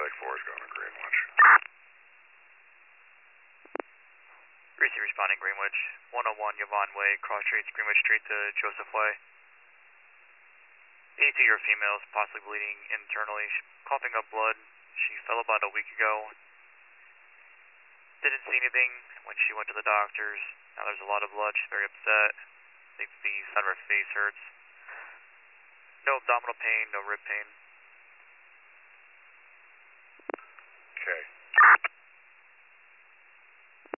Site 4 is going to Greenwich. Receive responding Greenwich. 101 Yvonne Way, cross streets Greenwich Street to Joseph Way. 82-year female is possibly bleeding internally, coughing up blood. She fell about a week ago. Didn't see anything when she went to the doctors. Now there's a lot of blood. She's very upset. The side of her face hurts. No abdominal pain, no rib pain.